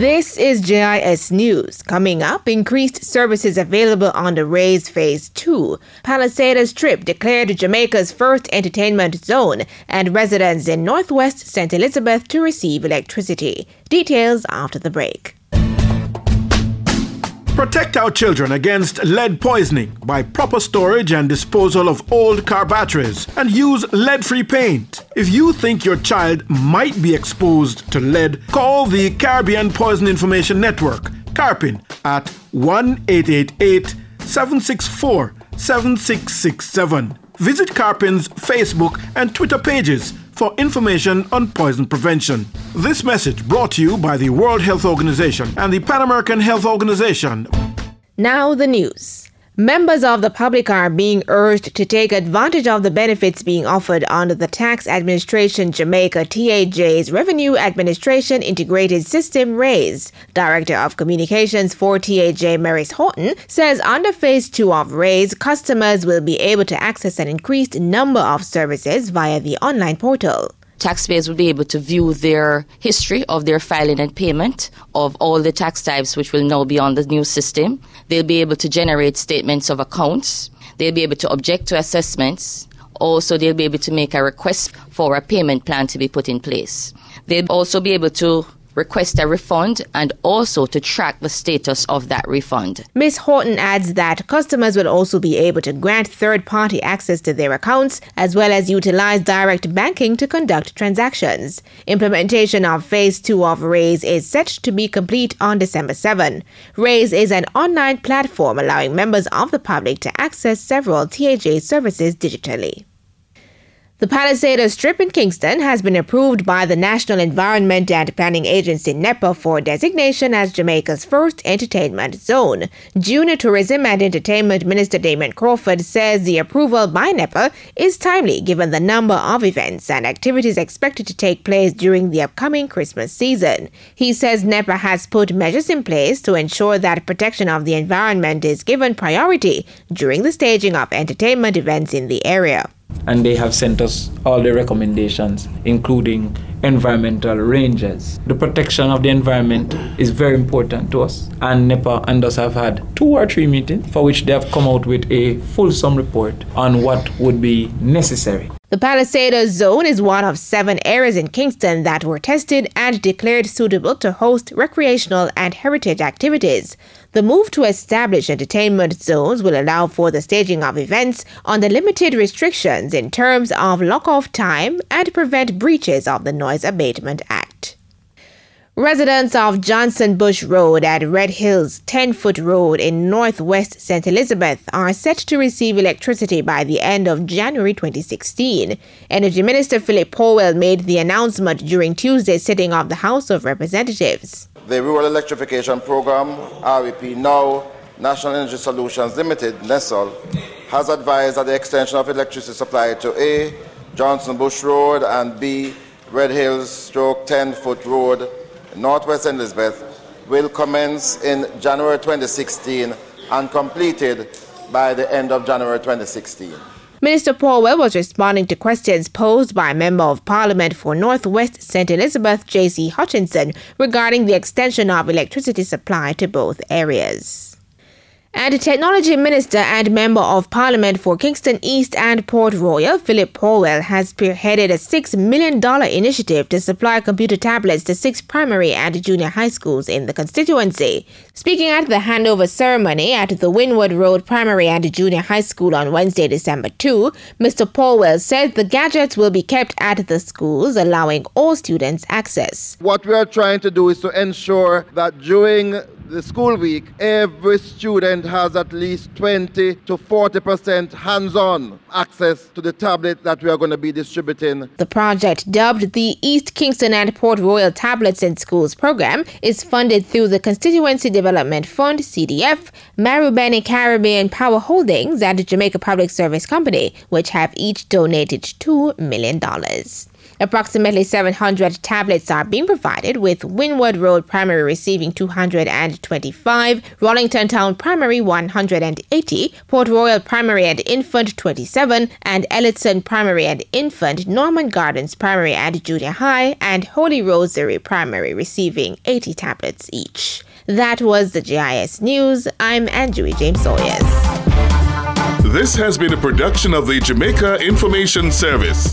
This is JIS News. Coming up, increased services available on the Rays Phase 2. Palisades Strip declared Jamaica's first entertainment zone, and residents in Northwest St. Elizabeth to receive electricity. Details after the break. Protect our children against lead poisoning by proper storage and disposal of old car batteries, and use lead-free paint. If you think your child might be exposed to lead, call the Caribbean Poison Information Network, CARPIN, at 1-888-764-7667. Visit CARPIN's Facebook and Twitter pages for information on poison prevention. This message brought to you by the World Health Organization and the Pan American Health Organization. Now the news. Members of the public are being urged to take advantage of the benefits being offered under the Tax Administration Jamaica TAJ's Revenue Administration Integrated System RAISE. Director of Communications for TAJ, Maurice Horton, says under Phase 2 of RAISE, customers will be able to access an increased number of services via the online portal. Taxpayers will be able to view their history of their filing and payment of all the tax types which will now be on the new system. They'll be able to generate statements of accounts. They'll be able to object to assessments. Also, they'll be able to make a request for a payment plan to be put in place. They'll also be able to request a refund and also to track the status of that refund. Ms. Horton adds that customers will also be able to grant third-party access to their accounts as well as utilize direct banking to conduct transactions. Implementation of Phase 2 of RAISE is set to be complete on December 7. RAISE is an online platform allowing members of the public to access several TAJ services digitally. The Palisades Strip in Kingston has been approved by the National Environment and Planning Agency NEPA for designation as Jamaica's first entertainment zone. Junior Tourism and Entertainment Minister Damon Crawford says the approval by NEPA is timely given the number of events and activities expected to take place during the upcoming Christmas season. He says NEPA has put measures in place to ensure that protection of the environment is given priority during the staging of entertainment events in the area. And they have sent us all the recommendations, including environmental ranges. The protection of the environment is very important to us, and NEPA and us have had 2 or 3 meetings for which they have come out with a fulsome report on what would be necessary. The Palisades Zone is one of 7 areas in Kingston that were tested and declared suitable to host recreational and heritage activities. The move to establish entertainment zones will allow for the staging of events under limited restrictions in terms of lock-off time and prevent breaches of the Noise Abatement Act. Residents of Johnson Bush Road at Red Hills 10-foot road in Northwest St. Elizabeth are set to receive electricity by the end of January 2016. Energy Minister Philip Powell made the announcement during Tuesday's sitting of the House of Representatives. The Rural Electrification Program, REP Now, National Energy Solutions Limited, NESOL, has advised that the extension of electricity supply to A, Johnson Bush Road, and B, Red Hills 10-foot road, Northwest Elizabeth, will commence in January 2016 and completed by the end of January 2016. Minister Powell was responding to questions posed by Member of Parliament for Northwest St. Elizabeth, J.C. Hutchinson, regarding the extension of electricity supply to both areas. And Technology Minister and Member of Parliament for Kingston East and Port Royal, Philip Powell, has spearheaded a $6 million initiative to supply computer tablets to 6 primary and junior high schools in the constituency. Speaking at the handover ceremony at the Wynwood Road Primary and Junior High School on Wednesday, December 2, Mr. Powell said the gadgets will be kept at the schools, allowing all students access. What we are trying to do is to ensure that during the school week, every student has at least 20 to 40% hands-on access to the tablet that we are going to be distributing. The project, dubbed the East Kingston and Port Royal Tablets in Schools program, is funded through the Constituency Development Fund, CDF, Marubeni Caribbean Power Holdings, and Jamaica Public Service Company, which have each donated $2 million. Approximately 700 tablets are being provided, with Windward Road Primary receiving 225, Rollington Town Primary 180, Port Royal Primary and Infant 27, and Elletson Primary and Infant, Norman Gardens Primary and Junior High, and Holy Rosary Primary receiving 80 tablets each. That was the GIS News. I'm Anjui James Sawyers. This has been a production of the Jamaica Information Service.